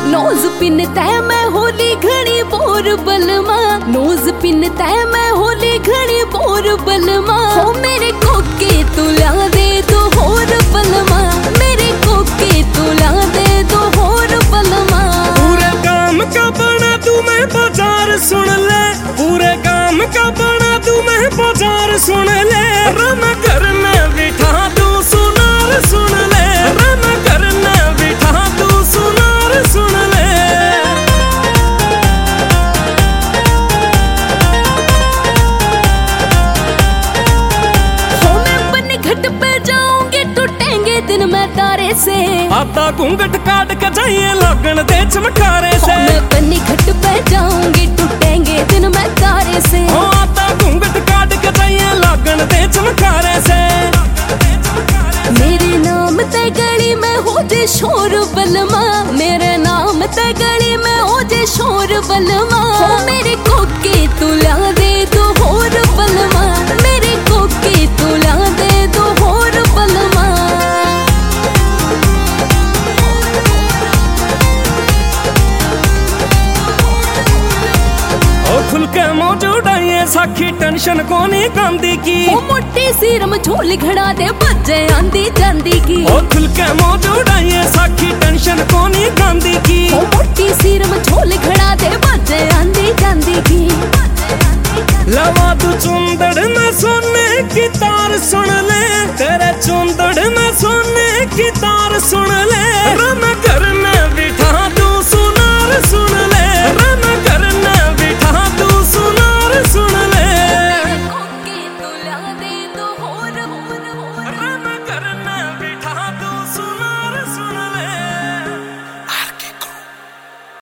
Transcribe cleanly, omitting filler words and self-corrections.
Nose pin तय मैं होली घड़ी बोर बलमा, नोज पिन तय मैं होली घड़ी बोर बलमा। हो मेरे कोके तू ला दे तो होर बलमा, मेरे कोके तू ला दे तो होर बलमा। पूरे काम का बना तू मैं बाजार सुन ले, पूरे काम का बना तू मैं बाजार सुन ले। रम घर में बिठा तू सुनार सुन ले, रम घर में बिठा तू सुनार सुन ले। हो मैं बन घट पे जाऊंगी टूटेंगे दिन मैं तारे से, आता घूंघट काट के जाइए लगन दे चमकारे से। मैं बनी घट पे जाऊंगी टूटेंगे दिन मैं तारे से। आता घूंघट काट के जाइए लगन दे चमकारे से। मेरे नाम ते गली में हो जे शोर बलमा, मेरे नाम ते गली में हो जे शोर बलमा। हो मेरे कोके तू ला दे तो होर बलमा, मेरे कोके तू ला दे तो होर बलमा। खुल के मौजूद आइए साखी टेंशन को नहीं कांदी की। वो मोटी सीरम झोल घड़ा दे बजे आंदी जांदी की। ओ खुल के मौजूद आइए साखी टेंशन को नहीं कांदी की। वो मोटी सीरम झोल घड़ा दे बजे आंदी जांदी की। लवा तू चुंदड़ में सोने की तार सुन ले, तेरे चुंदड़ में सोने की तार सुन ले।